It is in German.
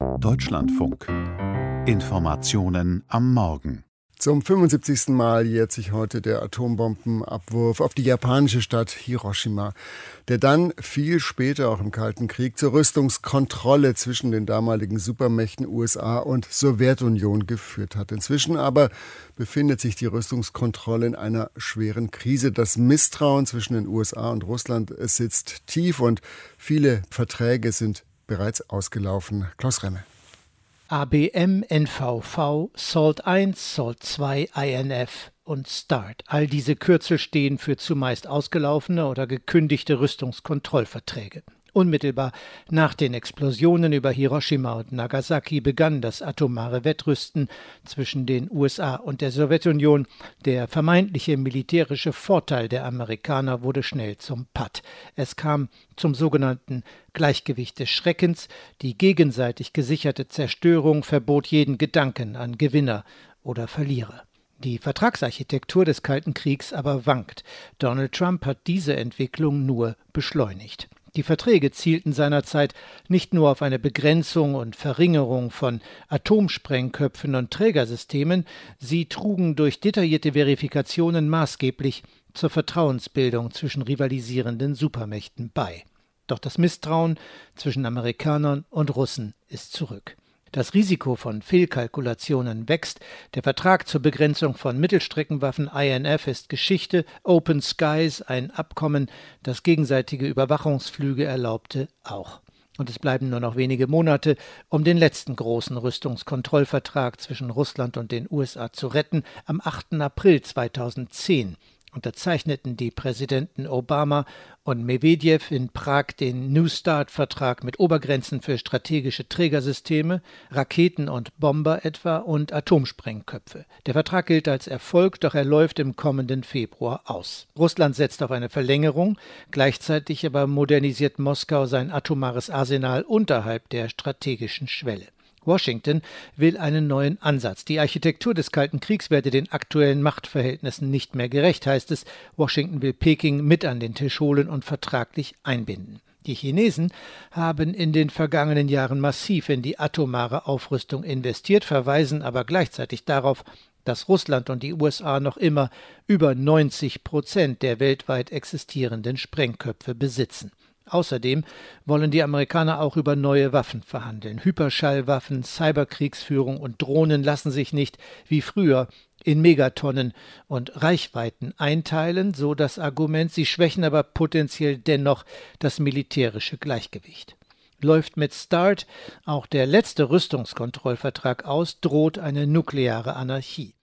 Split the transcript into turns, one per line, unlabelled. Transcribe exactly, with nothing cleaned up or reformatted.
Deutschlandfunk. Informationen am Morgen.
Zum fünfundsiebzigsten Mal jährt sich heute der Atombombenabwurf auf die japanische Stadt Hiroshima, der dann viel später, auch im Kalten Krieg, zur Rüstungskontrolle zwischen den damaligen Supermächten U S A und Sowjetunion geführt hat. Inzwischen aber befindet sich die Rüstungskontrolle in einer schweren Krise. Das Misstrauen zwischen den U S A und Russland sitzt tief und viele Verträge sind bereits ausgelaufen. Klaus Remme.
A B M, N V V, SALT eins, SALT zwei, I N F und START. All diese Kürzel stehen für zumeist ausgelaufene oder gekündigte Rüstungskontrollverträge. Unmittelbar nach den Explosionen über Hiroshima und Nagasaki begann das atomare Wettrüsten zwischen den U S A und der Sowjetunion. Der vermeintliche militärische Vorteil der Amerikaner wurde schnell zum Patt. Es kam zum sogenannten Gleichgewicht des Schreckens. Die gegenseitig gesicherte Zerstörung verbot jeden Gedanken an Gewinner oder Verlierer. Die Vertragsarchitektur des Kalten Kriegs aber wankt. Donald Trump hat diese Entwicklung nur beschleunigt. Die Verträge zielten seinerzeit nicht nur auf eine Begrenzung und Verringerung von Atomsprengköpfen und Trägersystemen, sie trugen durch detaillierte Verifikationen maßgeblich zur Vertrauensbildung zwischen rivalisierenden Supermächten bei. Doch das Misstrauen zwischen Amerikanern und Russen ist zurück. Das Risiko von Fehlkalkulationen wächst. Der Vertrag zur Begrenzung von Mittelstreckenwaffen I N F ist Geschichte. Open Skies, ein Abkommen, das gegenseitige Überwachungsflüge erlaubte, auch. Und es bleiben nur noch wenige Monate, um den letzten großen Rüstungskontrollvertrag zwischen Russland und den U S A zu retten. Am achten April zweitausendzehn unterzeichneten die Präsidenten Obama und Medwedew in Prag den New Start-Vertrag mit Obergrenzen für strategische Trägersysteme, Raketen und Bomber etwa und Atomsprengköpfe. Der Vertrag gilt als Erfolg, doch er läuft im kommenden Februar aus. Russland setzt auf eine Verlängerung, gleichzeitig aber modernisiert Moskau sein atomares Arsenal unterhalb der strategischen Schwelle. Washington will einen neuen Ansatz. Die Architektur des Kalten Kriegs werde den aktuellen Machtverhältnissen nicht mehr gerecht, heißt es. Washington will Peking mit an den Tisch holen und vertraglich einbinden. Die Chinesen haben in den vergangenen Jahren massiv in die atomare Aufrüstung investiert, verweisen aber gleichzeitig darauf, dass Russland und die U S A noch immer über neunzig Prozent der weltweit existierenden Sprengköpfe besitzen. Außerdem wollen die Amerikaner auch über neue Waffen verhandeln. Hyperschallwaffen, Cyberkriegsführung und Drohnen lassen sich nicht, wie früher, in Megatonnen und Reichweiten einteilen, so das Argument, sie schwächen aber potenziell dennoch das militärische Gleichgewicht. Läuft mit START auch der letzte Rüstungskontrollvertrag aus, droht eine nukleare Anarchie.